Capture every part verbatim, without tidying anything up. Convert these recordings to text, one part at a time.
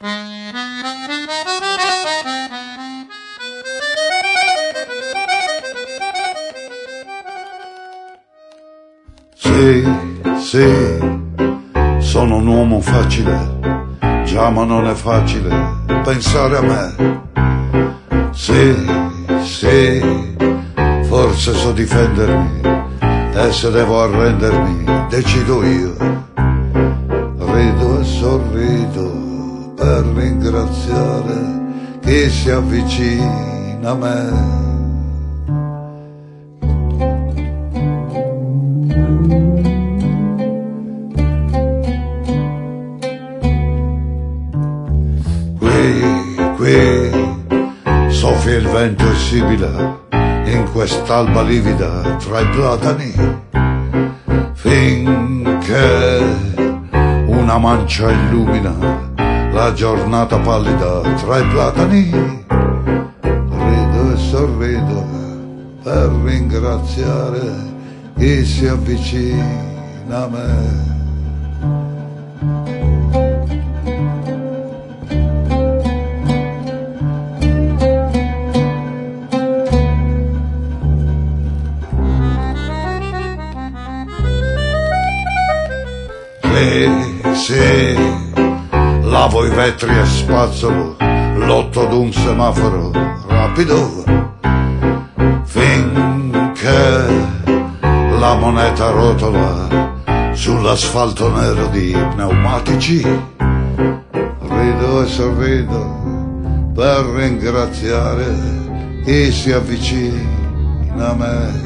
Sì, sì, sono un uomo facile, già ma non è facile pensare a me. Sì, sì, forse so difendermi e se devo arrendermi decido io. Rido e sorrido per ringraziare chi si avvicina a me. Qui soffia il vento e sibila in quest'alba livida tra i platani, finché una mancia illumina la giornata pallida tra i platani. Rido e sorrido per ringraziare chi si avvicina a me. Sì, lavo i vetri e spazzolo, lotto d'un semaforo rapido, finché la moneta rotola sull'asfalto nero di pneumatici. Rido e sorrido per ringraziare chi si avvicina a me.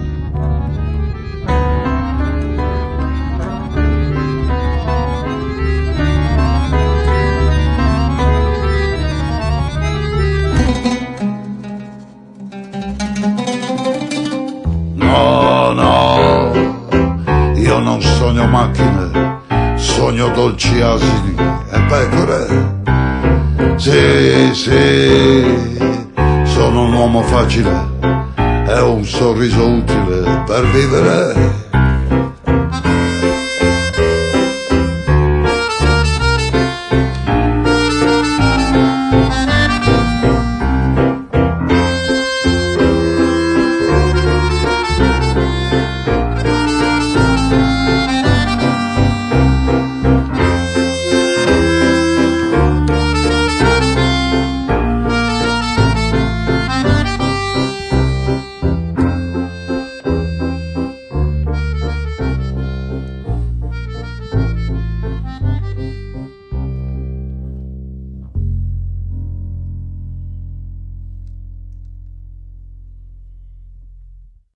No, no, io non sogno macchine, sogno dolci asini e pecore. Sì, sì, sono un uomo facile e un sorriso utile per vivere.